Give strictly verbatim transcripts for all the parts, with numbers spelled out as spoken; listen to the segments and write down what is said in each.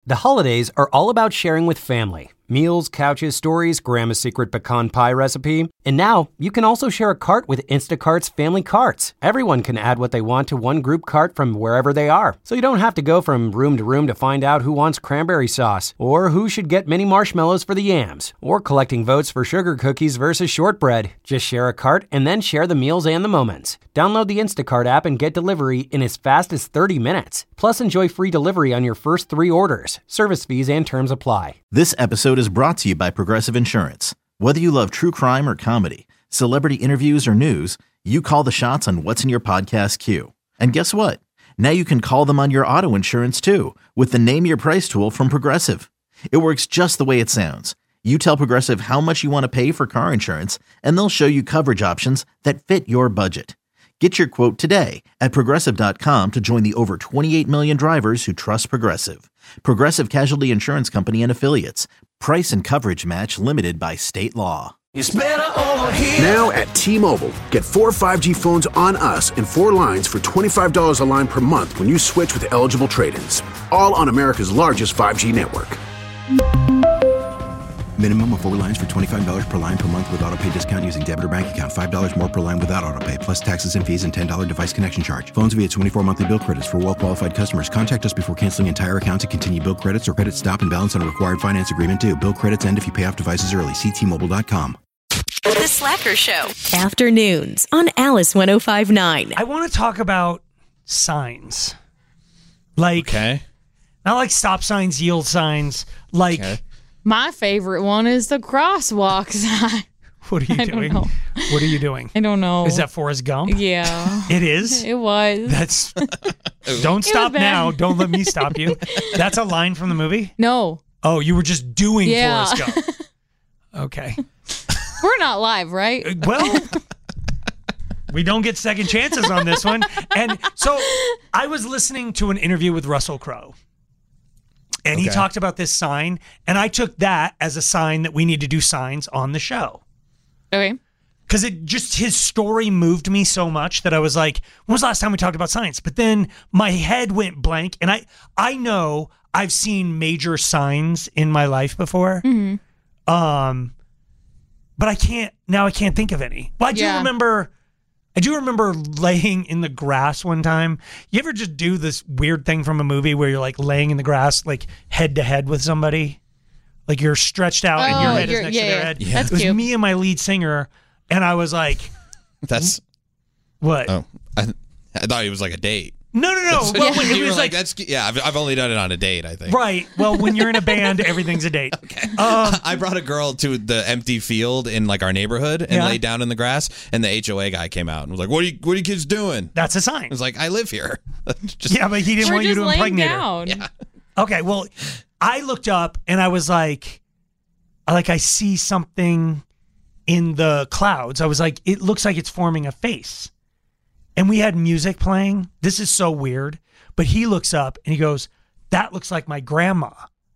The holidays are all about sharing with family. Meals, couches, stories, Grandma's secret pecan pie recipe. And now, you can also share a cart with Instacart's Family Carts. Everyone can add what they want to one group cart from wherever they are. So you don't have to go from room to room to find out who wants cranberry sauce, or who should get mini marshmallows for the yams, or collecting votes for sugar cookies versus shortbread. Just share a cart and then share the meals and the moments. Download the Instacart app and get delivery in as fast as thirty minutes. Plus, enjoy free delivery on your first three orders. Service fees and terms apply. This episode is brought to you by Progressive Insurance. Whether you love true crime or comedy, celebrity interviews or news, you call the shots on what's in your podcast queue. And guess what? Now you can call them on your auto insurance too with the Name Your Price tool from Progressive. It works just the way it sounds. You tell Progressive how much you want to pay for car insurance, and they'll show you coverage options that fit your budget. Get your quote today at Progressive dot com to join the over twenty-eight million drivers who trust Progressive. Progressive Casualty Insurance Company and Affiliates. Price and coverage match limited by state law. It's better over here. Now at T-Mobile, get four five G phones on us and four lines for twenty-five dollars a line per month when you switch with eligible trade-ins. All on America's largest five G network. Minimum of four lines for twenty-five dollars per line per month with autopay discount using debit or bank account. five dollars more per line without autopay, plus taxes and fees and ten dollars device connection charge. Phones via twenty-four monthly bill credits for well-qualified customers. Contact us before canceling entire account to continue bill credits or credit stop and balance on a required finance agreement due. Bill credits end if you pay off devices early. See T Mobile dot com. The Slacker Show. Afternoons on Alice one oh five point nine. I want to talk about signs. Like, okay. Not like stop signs, yield signs. Like, Okay. My favorite one is the crosswalk sign. What are you I doing? don't know. What are you doing? I don't know. Is that Forrest Gump? Yeah. It is? It was. That's. Don't stop bad. now. Don't let me stop you. That's a line from the movie? No. Oh, you were just doing Yeah. Forrest Gump. Okay. We're not live, right? Uh, Well, we don't get second chances on this one. And so I was listening to an interview with Russell Crowe. And he Okay. talked about this sign, and I took that as a sign that we need to do signs on the show. Okay. Because it just, his story moved me so much that I was like, when was the last time we talked about signs? But then my head went blank, and I I know I've seen major signs in my life before. Mm-hmm. Um, but I can't, now I can't think of any. Well, I do Yeah. remember... I do remember laying in the grass one time. You ever just do this weird thing from a movie where you're like laying in the grass, like head to head with somebody? Like you're stretched out and your Oh, head is you're- next yeah, to their yeah. head. Yeah. That's It was cute. me and my lead singer, and I was like, That's. what? Oh, I, I thought it was like a date. No, no, no. Well, yeah. when it You were was like, like, that's yeah. I've, I've only done it on a date. I think. right. Well, when you're in a band, everything's a date. Okay. Um, I brought a girl to the empty field in like our neighborhood and Yeah. laid down in the grass, and the H O A guy came out and was like, "What are you? What are you kids doing?" that's a sign. I was like, "I live here." Just, Yeah, but he didn't We're want you just to laying impregnate her. down. Yeah. Okay, well, I looked up and I was like, I like I see something in the clouds. I was like, it looks like it's forming a face. And we had music playing. This is so weird. But he looks up and he goes, that looks like my grandma.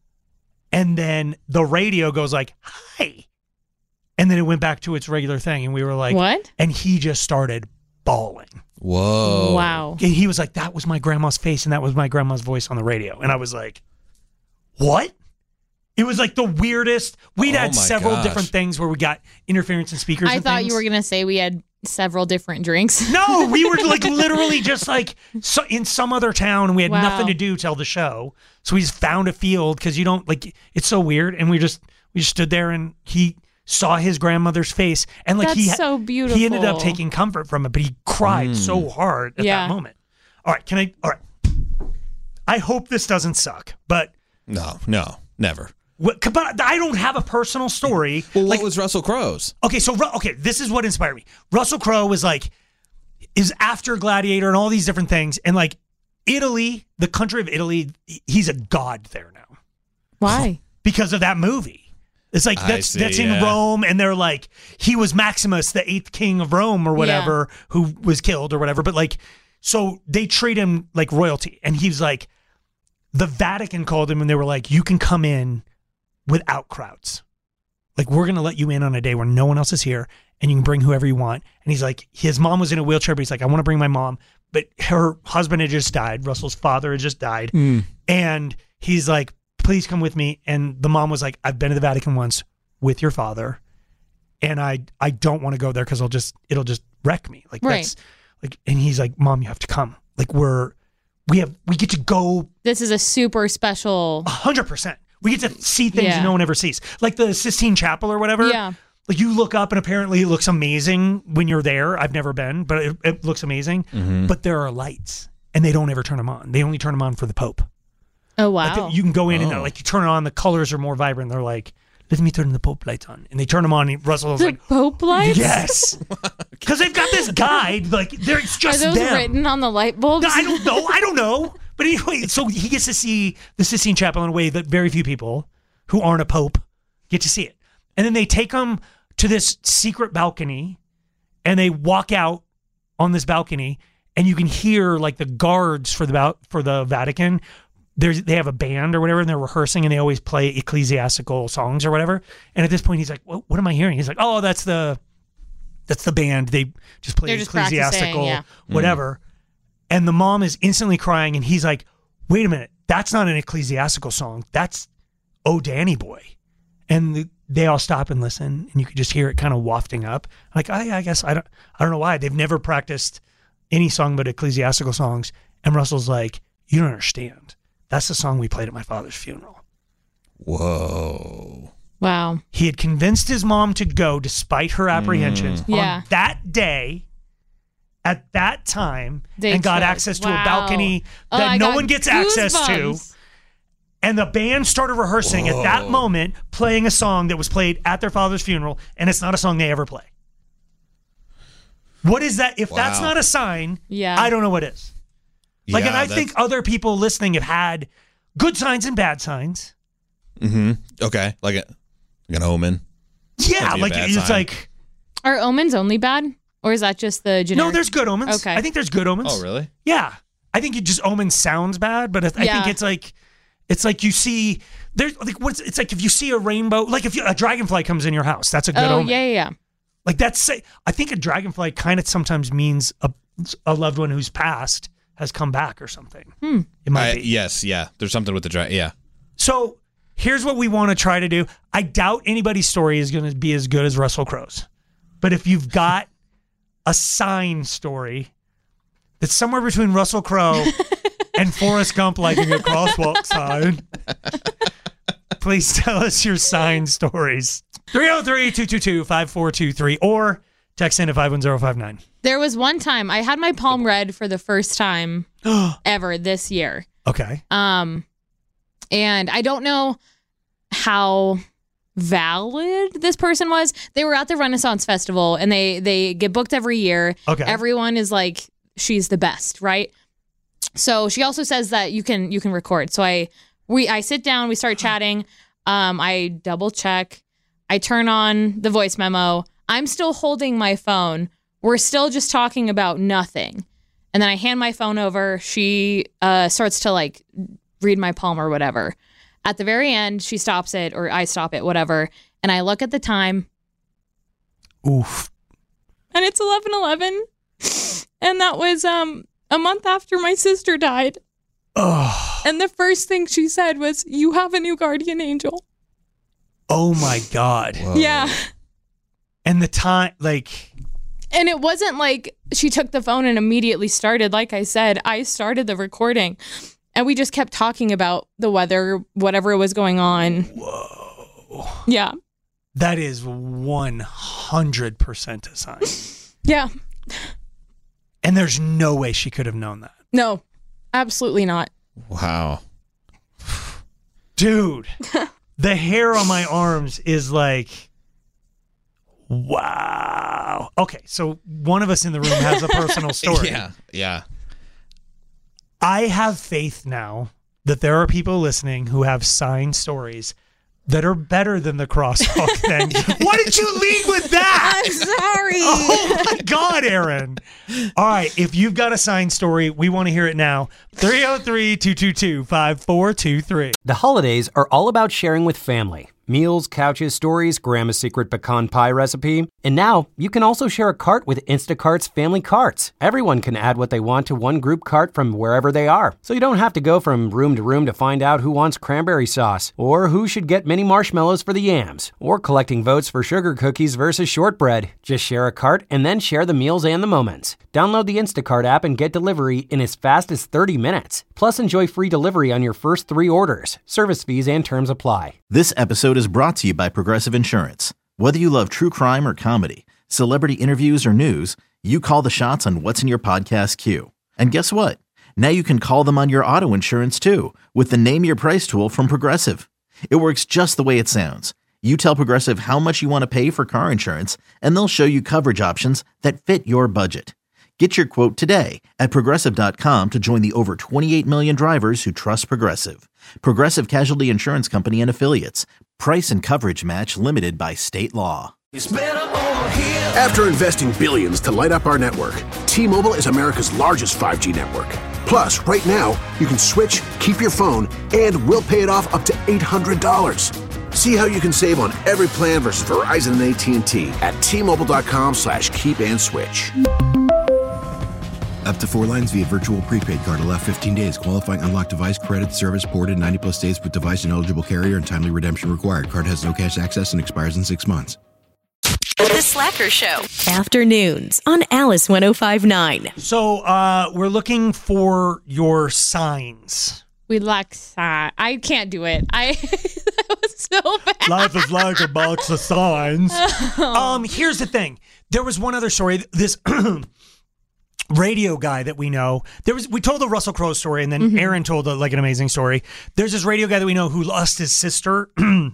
And then the radio goes like, hi. And then it went back to its regular thing. And we were like, What? And he just started bawling. Whoa. Wow. And he was like, that was my grandma's face and that was my grandma's voice on the radio. And I was like, what? It was like the weirdest. We'd Oh had my several gosh. different things where we got interference in speakers I and thought things. you were going to say we had several different drinks. No, we were like literally just like so in some other town and we had Wow. nothing to do till the show. So we just found a field because you don't like, it's so weird. And we just, we just stood there and he saw his grandmother's face and like That's he, so beautiful. he ended up taking comfort from it, but he cried so hard at Yeah. that moment. All right. Can I, all right. I hope this doesn't suck, but No, no, never. What, but I don't have a personal story. Well, like, what was Russell Crowe's? okay, so Ru- okay, this is what inspired me. Russell Crowe was like, is after Gladiator and all these different things, and like Italy, the country of Italy, he's a god there now Why? because of that movie. It's like I that's see, that's in yeah. Rome, and they're like he was Maximus, the eighth king of Rome or whatever, who was killed or whatever. But like, so they treat him like royalty, and he's like, the Vatican called him, and they were like, you can come in without crowds. Like, we're going to let you in on a day where no one else is here and you can bring whoever you want. And he's like, his mom was in a wheelchair, but he's like, I want to bring my mom. But her husband had just died. Russell's father had just died. And he's like, please come with me. And the mom was like, I've been to the Vatican once with your father, and I I don't want to go there because I'll just it'll just wreck me. Like Right. that's like, and he's like, Mom, you have to come. Like we're we have we get to go This is a super special. a hundred percent. We get to see things Yeah. no one ever sees, like the Sistine Chapel or whatever. Yeah. Like you look up and apparently it looks amazing when you're there. I've never been, but it, it looks amazing. Mm-hmm. But there are lights, and they don't ever turn them on. They only turn them on for the Pope. Oh, Like wow. the- you can go in and they're Oh. like you turn it on, the colors are more vibrant. They're like, let me turn the Pope lights on, and they turn them on. And Russell was the like, Pope lights? yes, because they've got this guide. Like they're it's Are just those them. written on the light bulbs? No, I don't know. I don't know. But anyway, so he gets to see the Sistine Chapel in a way that very few people who aren't a pope get to see it. And then they take him to this secret balcony, and they walk out on this balcony, and you can hear like the guards for the val- for the Vatican. There's they have a band or whatever, and they're rehearsing, and they always play ecclesiastical songs or whatever. And at this point, he's like, "What, what am I hearing?" He's like, "Oh, that's the that's the band. They just play They're just practicing, ecclesiastical, yeah. whatever." And the mom is instantly crying, and he's like, wait a minute, that's not an ecclesiastical song. That's Oh Danny Boy. And the, they all stop and listen, and you could just hear it kind of wafting up. Like, I, I guess I don't I don't know why. They've never practiced any song but ecclesiastical songs. And Russell's like, you don't understand. That's the song we played at my father's funeral. Whoa. Wow. He had convinced his mom to go despite her apprehensions Mm. Yeah. on that day, at that time, They and got chose. access to Wow. a balcony Oh, that I no got one gets access to. goosebumps. And the band started rehearsing at that Whoa. moment, playing a song that was played at their father's funeral, and it's not a song they ever play. What is that? If that's Wow. not a sign, Yeah. I don't know what is. Like, Yeah, and I that's- think other people listening have had good signs and bad signs. Mm-hmm. Okay. Like, a, like an omen. Yeah, That'd be a like bad it's sign. like Are omens only bad? Or is that just the generic? no, there's good omens. Okay. I think there's good omens. Oh, really? Yeah, I think it just omen sounds bad, but I I Yeah. think it's like it's like you see there's like what's it's like if you see a rainbow, like if you, a dragonfly comes in your house, that's a good Oh, omen. yeah, yeah, yeah. Like that's I think a dragonfly kind of sometimes means a a loved one who's passed has come back or something. Hmm. It might I- be. yes. Yeah. There's something with the dra- Yeah. So here's what we want to try to do. I doubt anybody's story is going to be as good as Russell Crowe's, but if you've got a sign story that's somewhere between Russell Crowe and Forrest Gump liking a crosswalk sign, please tell us your sign stories. three oh three, two two two, five four two three or text in at five one zero five nine. There was one time I had my palm read for the first time ever this year. Okay. Um, and I don't know how valid this person was. They were at the Renaissance Festival, and they they get booked every year. Okay. Everyone is like, she's the best, right? So she also says that you can you can record. So I we I sit down, we start chatting. Um, I double check. I turn on the voice memo. I'm still holding my phone. We're still just talking about nothing. And then I hand my phone over. She uh, starts to like read my palm or whatever. At the very end, she stops it, or I stop it, whatever. And I look at the time, Oof. and it's eleven eleven. And that was um a month after my sister died. Oh. And the first thing she said was, "You have a new guardian angel." Oh my God. Yeah. And the time, like, And it wasn't like she took the phone and immediately started. Like I said, I started the recording, and we just kept talking about the weather, whatever was going on. whoa. Yeah. That is one hundred percent a sign. Yeah. And there's no way she could have known that. No, absolutely not. Wow. Dude, the hair on my arms is like, wow. Okay, so one of us in the room has a personal story. Yeah. Yeah. I have faith now that there are people listening who have sign stories that are better than the crosswalk thing. Why did you lead with that? I'm sorry. Oh my God, Aaron. All right, if you've got a sign story, we want to hear it now. three oh three, two two two, five four two three. The holidays are all about sharing with family. Meals, couches, stories, Grandma's secret pecan pie recipe. And now, you can also share a cart with Instacart's family carts. Everyone can add what they want to one group cart from wherever they are. So you don't have to go from room to room to find out who wants cranberry sauce, or who should get mini marshmallows for the yams, or collecting votes for sugar cookies versus shortbread. Just share a cart and then share the meals and the moments. Download the Instacart app and get delivery in as fast as thirty minutes. Plus, enjoy free delivery on your first three orders. Service fees and terms apply. This episode is brought to you by Progressive Insurance. Whether you love true crime or comedy, celebrity interviews or news, you call the shots on what's in your podcast queue. And guess what? Now you can call them on your auto insurance too with the Name Your Price tool from Progressive. It works just the way it sounds. You tell Progressive how much you want to pay for car insurance, and they'll show you coverage options that fit your budget. Get your quote today at Progressive dot com to join the over twenty-eight million drivers who trust Progressive. Progressive Casualty Insurance Company and Affiliates. Price and coverage match limited by state law. After investing billions to light up our network, T-Mobile is America's largest five G network. Plus, right now, you can switch, keep your phone, and we'll pay it off up to eight hundred dollars. See how you can save on every plan versus Verizon and A T and T at T-Mobile.com slash keep and switch. Up to four lines via virtual prepaid card. Allow fifteen days. Qualifying unlocked device credit service ported ninety plus days with device and eligible carrier and timely redemption required. Card has no cash access and expires in six months. The Slacker Show. Afternoons on Alice one oh five point nine. So uh, we're looking for your signs. We lack sign. I can't do it. I that was so bad. Life is like a box of signs. Um, here's the thing. There was one other story. This radio guy that we know. There was we told the Russell Crowe story, and then mm-hmm. Aaron told a, like an amazing story. There's this radio guy that we know who lost his sister.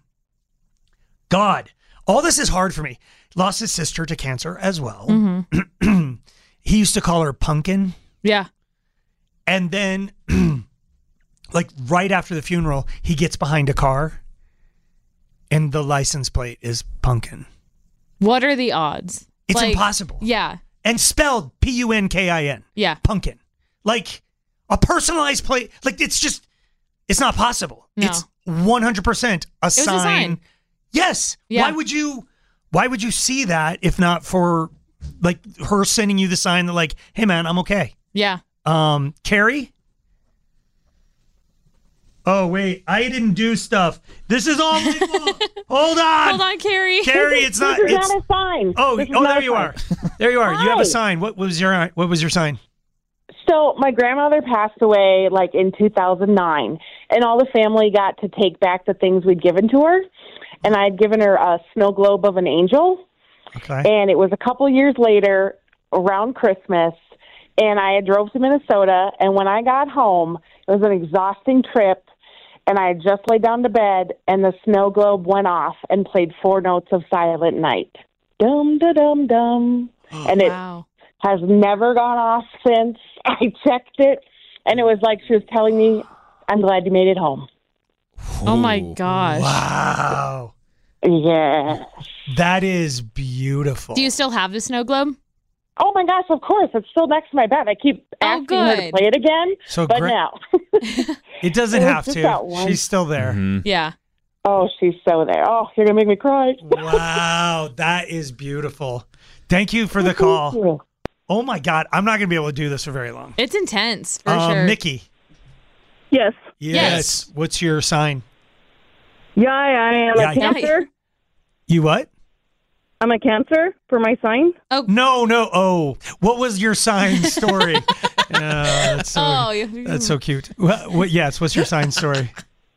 God, all this is hard for me. Lost his sister to cancer as well. Mm-hmm. He used to call her Pumpkin. Yeah. And then, like right after the funeral, he gets behind a car, and the license plate is Pumpkin. What are the odds? It's like, impossible. Yeah. And spelled P U N K I N. Yeah. Pumpkin. Like a personalized plate. Like it's just, it's not possible. No. It's one hundred percent a sign. A sign. Yes. Yeah. Why would you, why would you see that if not for like her sending you the sign that like, hey man, I'm okay. Yeah. Um, Carrie? Oh, wait. I didn't do stuff. This is all my fault. Hold on. Hold on, Carrie. Carrie, it's not. This is it's, not a sign. Oh, This is oh, not there a you sign. are. There you are. Hi. You have a sign. What was your What was your sign? So my grandmother passed away like in two thousand nine, and all the family got to take back the things we'd given to her. And I had given her a snow globe of an angel. Okay. And it was a couple years later, around Christmas, and I had drove to Minnesota. And when I got home, it was an exhausting trip. And I had just laid down to bed, and the snow globe went off and played four notes of Silent Night. Dum, da, dum, dum. And it Wow. has never gone off since. I checked it, and it was like she was telling me, I'm glad you made it home. Oh my gosh. Wow. Yeah. That is beautiful. Do you still have the snow globe? Oh, my gosh, of course. It's still next to my bed. I keep asking Oh, her to good. play it again, So but gra- no. It doesn't It was have just to. that one. She's still there. Mm-hmm. Yeah. Oh, she's so there. Oh, you're going to make me cry. Wow. That is beautiful. Thank you for the Thank call. you. Oh, my God. I'm not going to be able to do this for very long. It's intense, for um, sure. Nikki. Yes. Yes. Yes. What's your sign? Yeah, I am Yeah, a yeah. Cancer. You what? I'm a Cancer for my sign. No, no. Oh, what was your sign story? uh, that's so, Oh, you- that's so cute. What, what, yes. What's your sign story?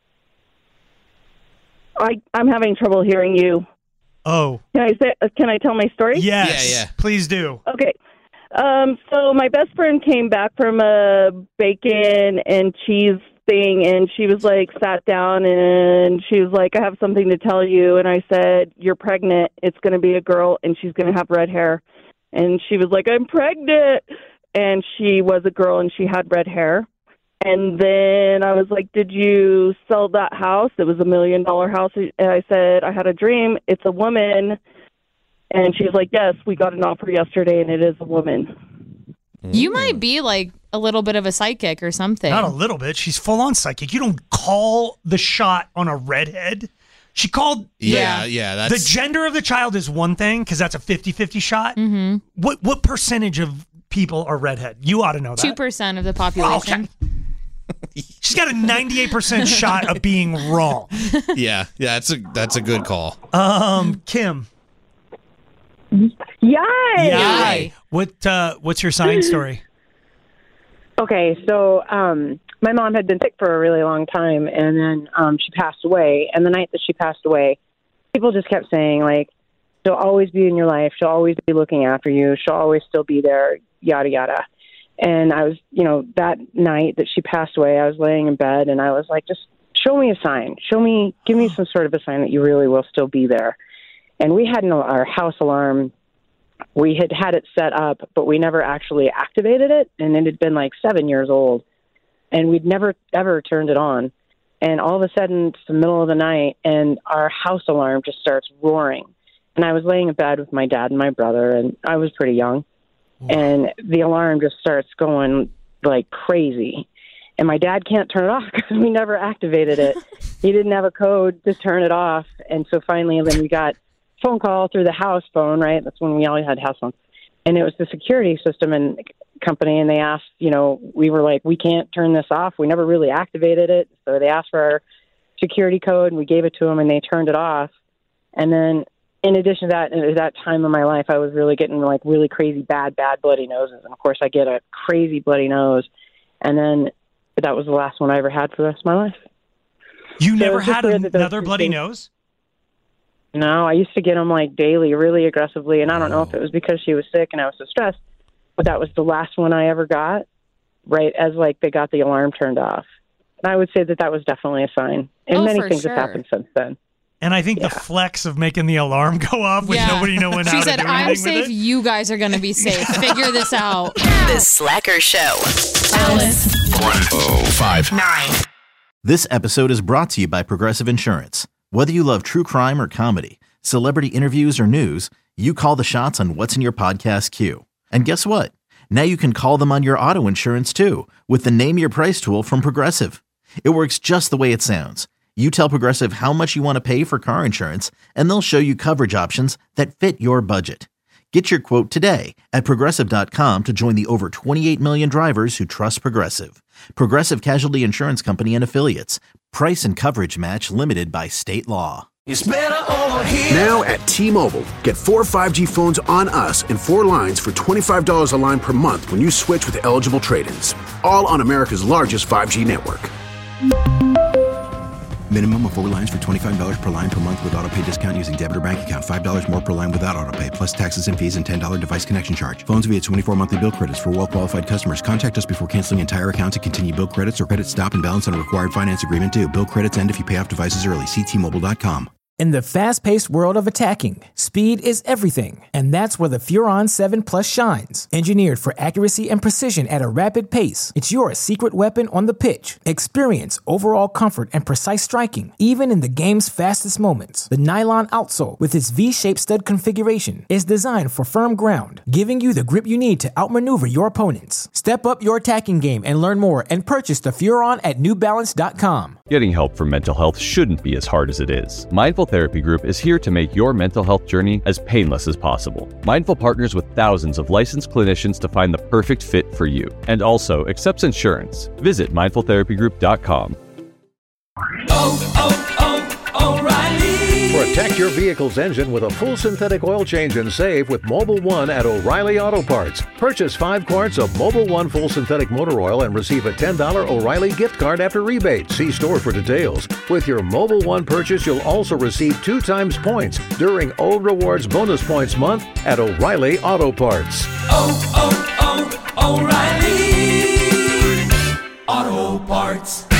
I I'm having trouble hearing you. Oh, Can I say? uh, Can I tell my story? yes. Yeah, yeah. Please do. Okay. Um. So my best friend came back from a bacon and cheese thing, and she was like, sat down, and she was like, I have something to tell you. And I said, you're pregnant. It's going to be a girl, and she's going to have red hair. And she was like, I'm pregnant. And she was a girl, and she had red hair. And then I was like, did you sell that house? It was a million dollar house. And I said, I had a dream. It's a woman. And she's like, yes, we got an offer yesterday, and it is a woman. You might be like a little bit of a psychic or something. Not a little bit. She's full on psychic. You don't call the shot on a redhead. She called. Yeah, yeah. That's the gender of the child is one thing because that's a fifty-fifty shot. Mm-hmm. What what percentage of people are redhead? You ought to know that. Two percent of the population. Oh, okay. She's got a ninety-eight percent shot of being wrong. Yeah, yeah. That's a that's a good call. Um, Kim. Yay! Yay! What uh, what's your sign story? Okay, so um, my mom had been sick for a really long time, and then um, she passed away. And the night that she passed away, people just kept saying, like, she'll always be in your life. She'll always be looking after you. She'll always still be there, yada, yada. And I was, you know, that night that she passed away, I was laying in bed, and I was like, just show me a sign. Show me, give me some sort of a sign that you really will still be there. And we had an, our house alarm. We had had it set up, but we never actually activated it, and it had been like seven years old, and we'd never, ever turned it on. And all of a sudden, it's the middle of the night, and our house alarm just starts roaring. And I was laying in bed with my dad and my brother, and I was pretty young, and the alarm just starts going like crazy. And my dad can't turn it off because we never activated it. He didn't have a code to turn it off, and so finally then we got phone call through the house phone, right? That's when we always had house phones. And it was the security system and company, and they asked, you know, we were like, we can't turn this off. We never really activated it. So they asked for our security code, and we gave it to them, and they turned it off. And then in addition to that, at that time in my life, I was really getting like really crazy, bad, bad bloody noses. And of course, I get a crazy bloody nose. And then that was the last one I ever had for the rest of my life. You so never had another bloody things. nose? No, I used to get them like daily, really aggressively, and I don't know if it was because she was sick and I was so stressed, but that was the last one I ever got, right as like they got the alarm turned off. And I would say that that was definitely a sign. And Oh, many for things sure. have happened since then. And I think Yeah. the flex of making the alarm go off with Yeah. nobody knowing how She to said, do I'm anything safe. with it. You guys are going to be safe. Figure this out. The Slacker Show. Alice. one oh five Nine. This episode is brought to you by Progressive Insurance. Whether you love true crime or comedy, celebrity interviews or news, you call the shots on what's in your podcast queue. And guess what? Now you can call them on your auto insurance too with the Name Your Price tool from Progressive. It works just the way it sounds. You tell Progressive how much you want to pay for car insurance, and they'll show you coverage options that fit your budget. Get your quote today at Progressive dot com to join the over twenty-eight million drivers who trust Progressive. Progressive Casualty Insurance Company and Affiliates. Price and coverage match limited by state law. It's better over here. Now at T-Mobile, get four five G phones on us and four lines for twenty-five dollars a line per month when you switch with eligible trade-ins. All on America's largest five G network. Minimum of four lines for twenty-five dollars per line per month with autopay discount using debit or bank account. five dollars more per line without autopay, plus taxes and fees and ten dollars device connection charge. Phones via twenty-four monthly bill credits for well-qualified customers. Contact us before canceling entire account to continue bill credits or credit stop and balance on required finance agreement due. Bill credits end if you pay off devices early. See T Mobile dot com. In the fast-paced world of attacking, speed is everything, and that's where the Furon seven Plus shines. Engineered for accuracy and precision at a rapid pace, it's your secret weapon on the pitch. Experience overall comfort and precise striking, even in the game's fastest moments. The nylon outsole, with its V-shaped stud configuration, is designed for firm ground, giving you the grip you need to outmaneuver your opponents. Step up your attacking game and learn more and purchase the Furon at New Balance dot com. Getting help for mental health shouldn't be as hard as it is. Mindful Therapy Group is here to make your mental health journey as painless as possible. Mindful partners with thousands of licensed clinicians to find the perfect fit for you, and also accepts insurance. Visit mindful therapy group dot com. Oh, oh, oh, O'Reilly. Protect your vehicle's engine with a full synthetic oil change and save with Mobil one at O'Reilly Auto Parts. Purchase five quarts of Mobil one full synthetic motor oil and receive a ten dollars O'Reilly gift card after rebate. See store for details. With your Mobil one purchase, you'll also receive two times points during O Rewards Bonus Points Month at O'Reilly Auto Parts. Oh, oh, oh, O'Reilly Auto Parts.